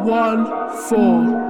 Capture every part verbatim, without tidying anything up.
one four.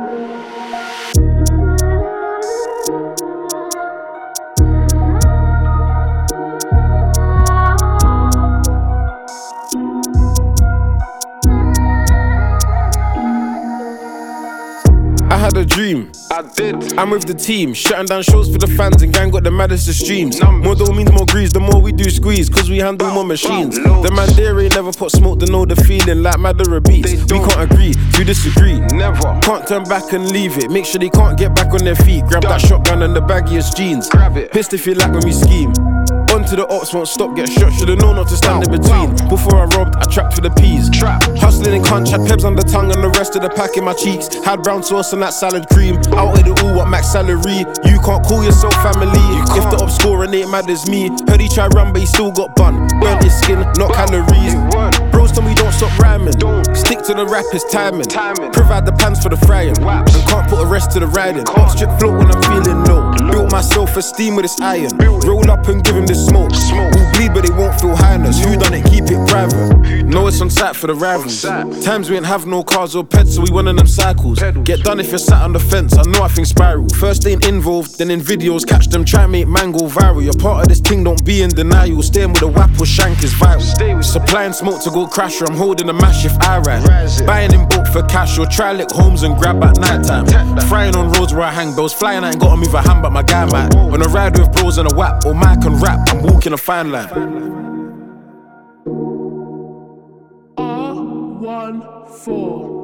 I had a dream, I did. I'm with the team, shutting down shows for the fans and gang got the maddest of streams. More dough means more grease, the more we do squeeze, cause we handle more machines. The man there ain't never put smoke to know the feeling, like madder a beats. We can't agree, we disagree, Never. can't turn back and leave it. Make sure they can't get back on their feet. Grab that shotgun and the baggiest jeans. Grab it. Pissed if you like when we scheme. On to the ops, won't stop, get shot. Should've known not to stand in between. Before I robbed, I trapped for the peas. Trap. Hustling in cunt, had pebs on the tongue and the rest of the pack in my cheeks. Had brown sauce and that salad cream. Out of it all, what max salary? You can't call yourself family if the ops scoring ain't mad as me. Heard he try run, but he still got bun. Burnt his skin, not calories. Bros tell me don't stop rhyming. Don't. Stick to the rap, it's timing. Timing. Provide the pants for the frying. Waps. And can't put a rest to the riding. Hot strip float when I'm feeling low. Built my self-esteem with this iron. Build it. Roll up and give him this smoke. Smoke. We'll bleed but they won't feel highness. Who done it, keep it private. Know it's on site for the rivals. On site. Times we ain't have no cars or pets, so we one of them cycles. Pedals. Get done if you're sat on the fence, I know I think spiral. First ain't involved, then in videos catch them, try and make man go viral. You're part of this thing, don't be in denial. Staying with a whap or shank is vital. Stay with Supplying smoke to go crash, or I'm holding a mash if I ride. Rise it. Buying in bulk for cash, or try lick homes and grab at night time. Frying on roads where I hang bells, flying I ain't gotta move a hand but my guy might. When I ride with bros and a whap, or mic and rap, I'm walking a fine line. R one four.